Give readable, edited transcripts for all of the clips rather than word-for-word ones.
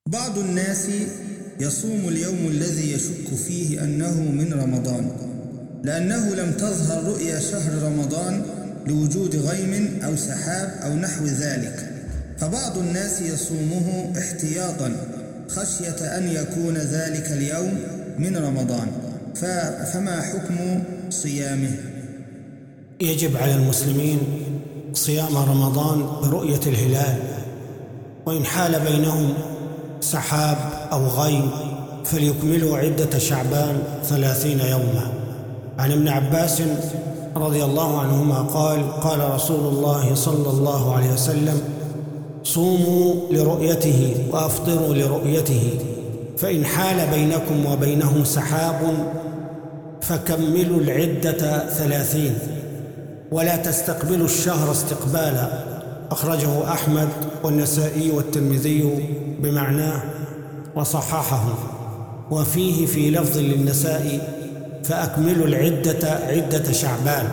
بعض الناس يصوم اليوم الذي يشك فيه أنه من رمضان، لأنه لم تظهر رؤيا شهر رمضان لوجود غيم أو سحاب أو نحو ذلك، فبعض الناس يصومه احتياطا خشية أن يكون ذلك اليوم من رمضان، فما حكم صيامه؟ يجب على المسلمين صيام رمضان برؤية الهلال، وإن حال بينهم سحاب أو غيم فليكملوا عدة شعبان 30 يوما. عن ابن عباس رضي الله عنهما قال رسول الله صلى الله عليه وسلم: صوموا لرؤيته وأفطروا لرؤيته، فإن حال بينكم وبينه سحاب فكملوا العدة 30 ولا تستقبلوا الشهر استقبالا. أخرجه أحمد والنسائي والترمذي بمعناه وصححه، وفيه في لفظ للنسائي: فأكملوا العدة عدة شعبان.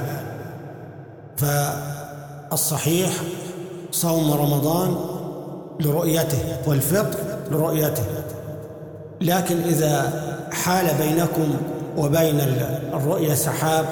فالصحيح صوم رمضان لرؤيته والفطر لرؤيته، لكن إذا حال بينكم وبين الرؤيا سحاب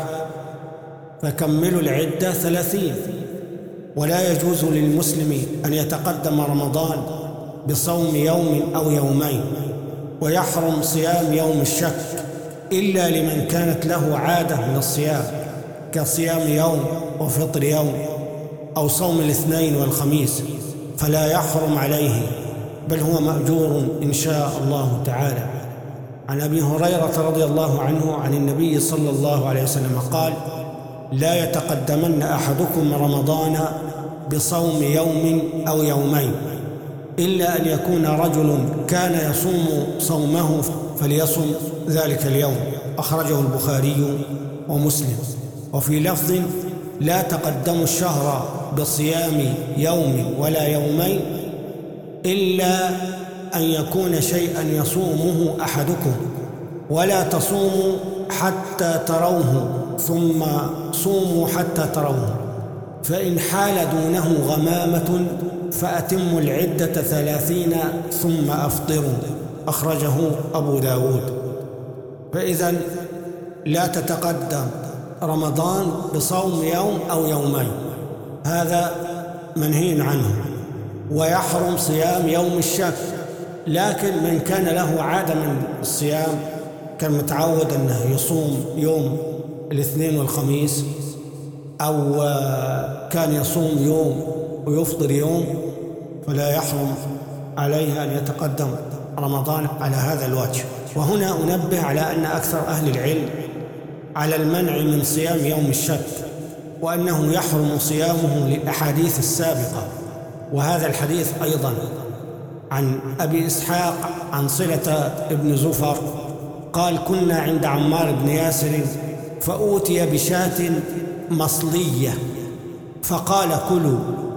فكملوا العدة 30. ولا يجوز للمسلم أن يتقدم رمضان بصوم يوم أو يومين، ويحرم صيام يوم الشك إلا لمن كانت له عادة من الصيام كصيام يوم وفطر يوم أو صوم الاثنين والخميس، فلا يحرم عليه بل هو مأجور إن شاء الله تعالى. عن أبي هريرة رضي الله عنه عن النبي صلى الله عليه وسلم قال: لا يتقدمن أحدكم رمضان بصوم يوم أو يومين، إلا أن يكون رجل كان يصوم صومه فليصم ذلك اليوم. أخرجه البخاري ومسلم. وفي لفظ: لا تقدموا الشهر بصيام يوم ولا يومين إلا أن يكون شيئا يصومه أحدكم، ولا تصوموا حتى تروه ثم صوموا حتى تروه، فإن حال دونه غمامة فأتموا العدة 30 ثم أفطروا. أخرجه أبو داود. فإذا لا تتقدم رمضان بصوم يوم أو يومين، هذا منهي عنه. ويحرم صيام يوم الشك، لكن من كان له عادة من الصيام كان متعود أنه يصوم يوم الاثنين والخميس، أو كان يصوم يوم ويفطر يوم، فلا يحرم عليه أن يتقدم رمضان على هذا الوجه. وهنا أنبه على أن أكثر أهل العلم على المنع من صيام يوم الشك، وأنه يحرم صيامه للأحاديث السابقة. وهذا الحديث أيضا عن أبي إسحاق عن صلة بن زفر قال: كنا عند عمار بن ياسر فأوتي بشاة مصلية فقال: كلوا،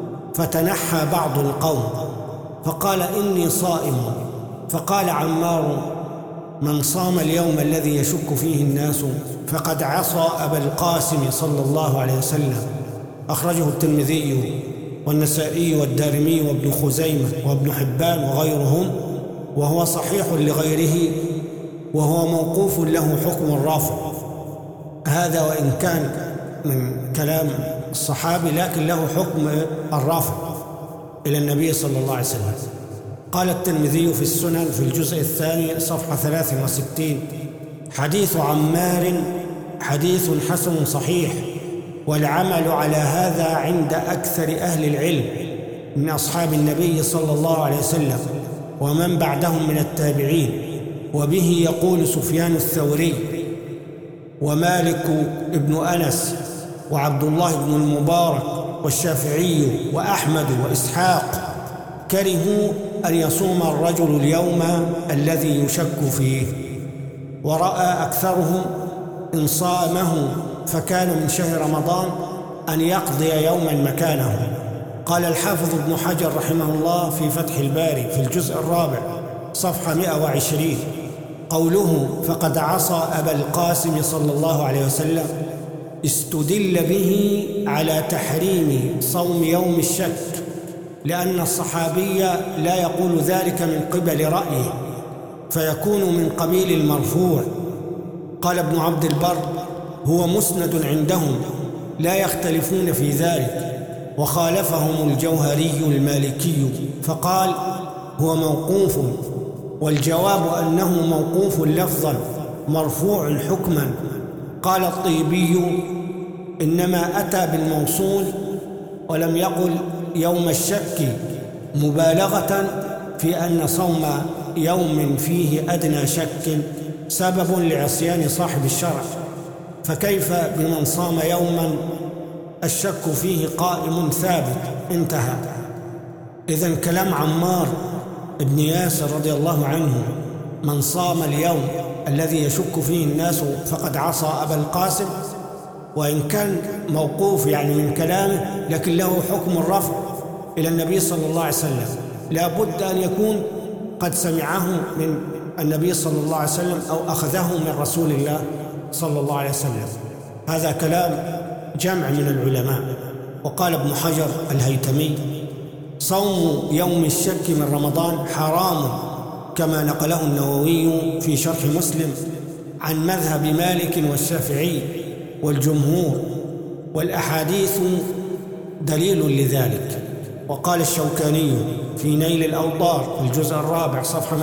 فتنحى بعض القوم فقال: إني صائم. فقال عمار: من صام اليوم الذي يشك فيه الناس فقد عصى أبا القاسم صلى الله عليه وسلم. أخرجه الترمذي والنسائي والدارمي وابن خزيمة وابن حبان وغيرهم، وهو صحيح لغيره، وهو موقوف له حكم الرافع. هذا وإن كان من كلام الصحابي لكن له حكم الرافع إلى النبي صلى الله عليه وسلم. قال الترمذي في السنن في الجزء الثاني صفحة 63: حديث عمار حديث حسن صحيح، والعمل على هذا عند أكثر أهل العلم من أصحاب النبي صلى الله عليه وسلم ومن بعدهم من التابعين. وبه يقول سفيان الثوري ومالك ابن أنس وعبد الله بن المبارك والشافعي وأحمد وإسحاق كرهوا أن يصوم الرجل اليوم الذي يشك فيه، ورأى أكثرهم إن صامه فكان من شهر رمضان أن يقضي يوما مكانه. قال الحافظ ابن حجر رحمه الله في فتح الباري في الجزء الرابع صفحة 120: قوله فقد عصى أبا القاسم صلى الله عليه وسلم استدل به على تحريم صوم يوم الشك، لأن الصحابي لا يقول ذلك من قبل رأيه فيكون من قبيل المرفوع. قال ابن عبد البر: هو مسند عندهم لا يختلفون في ذلك. وخالفهم الجوهري المالكي فقال: هو موقوف، والجواب أنه موقوف لفظا مرفوع حكما. قال الطيبي: إنما أتى بالموصول ولم يقل يوم الشك مبالغة في أن صوم يوم فيه أدنى شك سبب لعصيان صاحب الشرع، فكيف بمن صام يوما الشك فيه قائم ثابت؟ انتهى. إذن كلام عمار بن ياسر رضي الله عنه: من صام اليوم الذي يشك فيه الناس فقد عصى أبا القاسم، وإن كان موقوف يعني من كلامه لكن له حكم الرفع إلى النبي صلى الله عليه وسلم، لا بد أن يكون قد سمعه من النبي صلى الله عليه وسلم أو أخذه من رسول الله صلى الله عليه وسلم. هذا كلام جمع من العلماء. وقال ابن حجر الهيتمي: صوم يوم الشك من رمضان حرام، كما نقله النووي في شرح مسلم عن مذهب مالك والشافعي والجمهور، والأحاديث دليل لذلك. وقال الشوكاني في نيل الأوطار الجزء 4 صفحة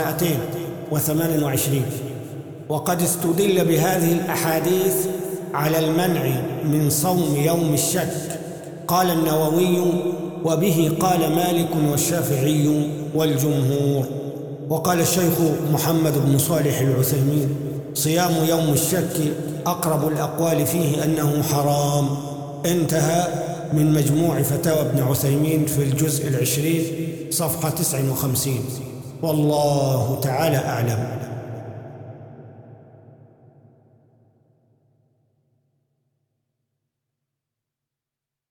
228: وقد استدل بهذه الأحاديث على المنع من صوم يوم الشك. قال النووي: وبه قال مالك والشافعي والجمهور. وقال الشيخ محمد بن صالح العثيمين: صيام يوم الشك أقرب الأقوال فيه أنه حرام. انتهى من مجموع فتاوى ابن عثيمين في الجزء 20 صفحة 59. والله تعالى أعلم.